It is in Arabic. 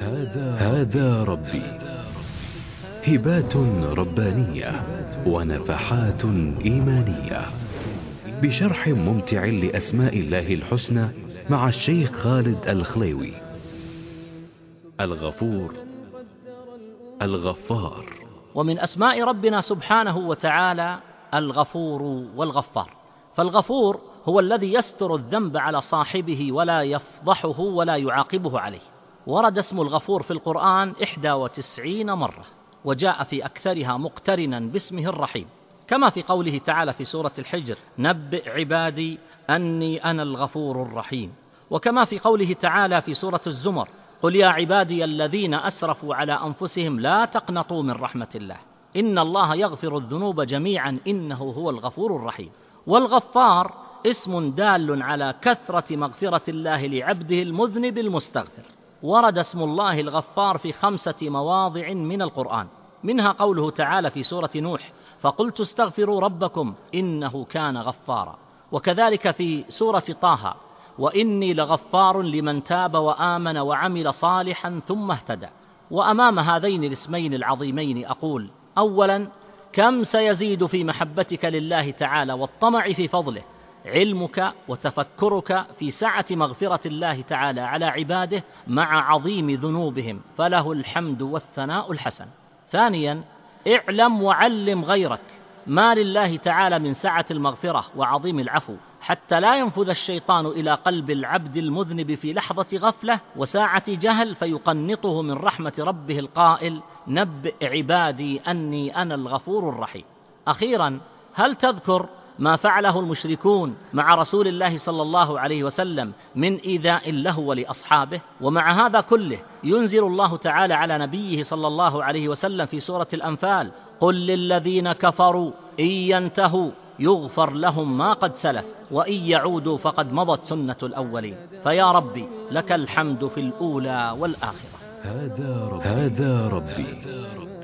هذا ربي. هبات ربانية ونفحات إيمانية، بشرح ممتع لأسماء الله الحسنى مع الشيخ خالد الخليوي. الغفور، الغفار. ومن أسماء ربنا سبحانه وتعالى الغفور والغفار. فالغفور هو الذي يستر الذنب على صاحبه ولا يفضحه ولا يعاقبه عليه. ورد اسم الغفور في القرآن 91 مرة، وجاء في أكثرها مقترنا باسمه الرحيم، كما في قوله تعالى في سورة الحجر: نبئ عبادي أني أنا الغفور الرحيم. وكما في قوله تعالى في سورة الزمر: قل يا عبادي الذين أسرفوا على أنفسهم لا تقنطوا من رحمة الله إن الله يغفر الذنوب جميعا إنه هو الغفور الرحيم. والغفار اسم دال على كثرة مغفرة الله لعبده المذنب المستغفر. ورد اسم الله الغفار في 5 مواضع من القرآن، منها قوله تعالى في سورة نوح: فقلت استغفروا ربكم إنه كان غفارا. وكذلك في سورة طه: وإني لغفار لمن تاب وآمن وعمل صالحا ثم اهتدى. وأمام هذين الاسمين العظيمين أقول: أولا، كم سيزيد في محبتك لله تعالى والطمع في فضله علمك وتفكرك في سعة مغفرة الله تعالى على عباده مع عظيم ذنوبهم، فله الحمد والثناء الحسن. ثانيا، اعلم وعلم غيرك ما لله تعالى من سعة المغفرة وعظيم العفو، حتى لا ينفذ الشيطان إلى قلب العبد المذنب في لحظة غفلة وساعة جهل فيقنطه من رحمة ربه القائل: نبئ عبادي أني أنا الغفور الرحيم. أخيرا، هل تذكر ما فعله المشركون مع رسول الله صلى الله عليه وسلم من إيذاء له ولأصحابه؟ ومع هذا كله ينزل الله تعالى على نبيه صلى الله عليه وسلم في سورة الأنفال: قل للذين كفروا إن ينتهوا يغفر لهم ما قد سلف وإن يعودوا فقد مضت سنة الأولين. فيا ربي لك الحمد في الأولى والآخرة. هذا ربي.